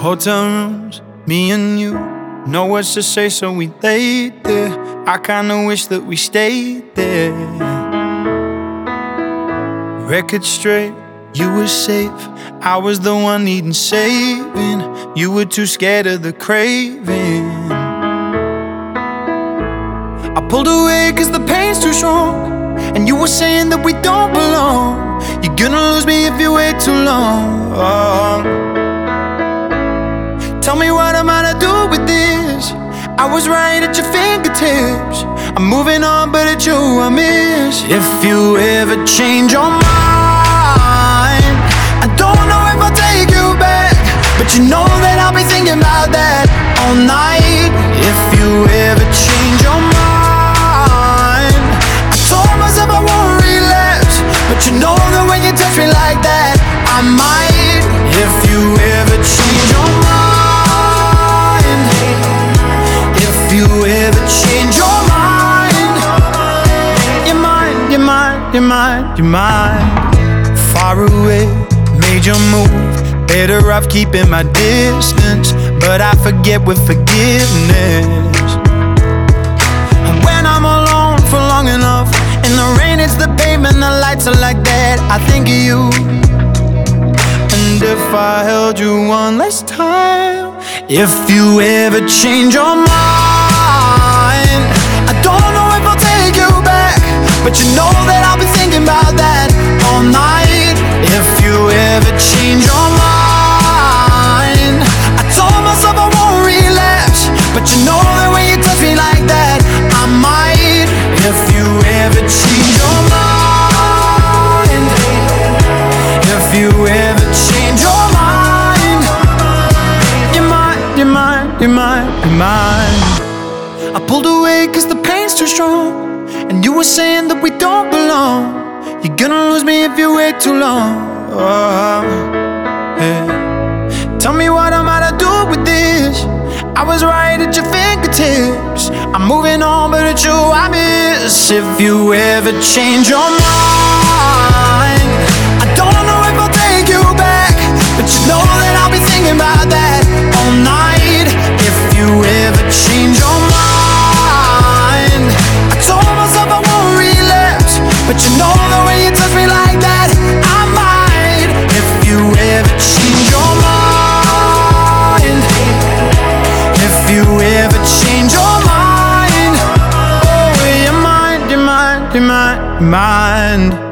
Hotel rooms, me and you, no words to say, so we laid there. I kinda wish that we stayed there. Record straight, you were safe, I was the one needing saving. You were too scared of the craving. I pulled away cause the pain's too strong, and you were saying that we don't belong. You're gonna lose me if you wait too long. Tell me what am I to do with this? I was right at your fingertips. I'm moving on, but it's you I miss. If you ever change your mind, I don't know if I'll take you back, but you know that I'll be thinking about that all night. If you ever change your mind, I told myself I won't relapse, but you know that when you touch me like that, I might. If you ever change your mind, you ever change your mind, you're mine, you're mine, you're mine, you're mine. Far away, made your move, better off keeping my distance, but I forget with forgiveness. And when I'm alone for long enough, in the rain it's the pavement, the lights are like that, I think of you. And if I held you one last time, if you ever change your mind, I don't know if I'll take you back, but you know that I'll be thinking about that all night. If you ever change your mind, I told myself I won't relapse, but you know that when you touch me like that, I might. If you ever change your mind, if you ever change your mind, you're mine, you're mine, you're mine, you're mine. I pulled away cause the pain's too strong, and you were saying that we don't belong. You're gonna lose me if you wait too long. Yeah. Tell me what am I to do with this? I was right at your fingertips. I'm moving on, but it's you I miss. If you ever change your mind, I don't know if I'll take you back, but you know that I'll be thinking about that all night. If you ever change your mind, I told myself I won't relapse, but you know that when you touch me like that, I might. If you ever change your mind, if you ever change your mind, oh, you're mine, you're mine, you're mine, you're mine.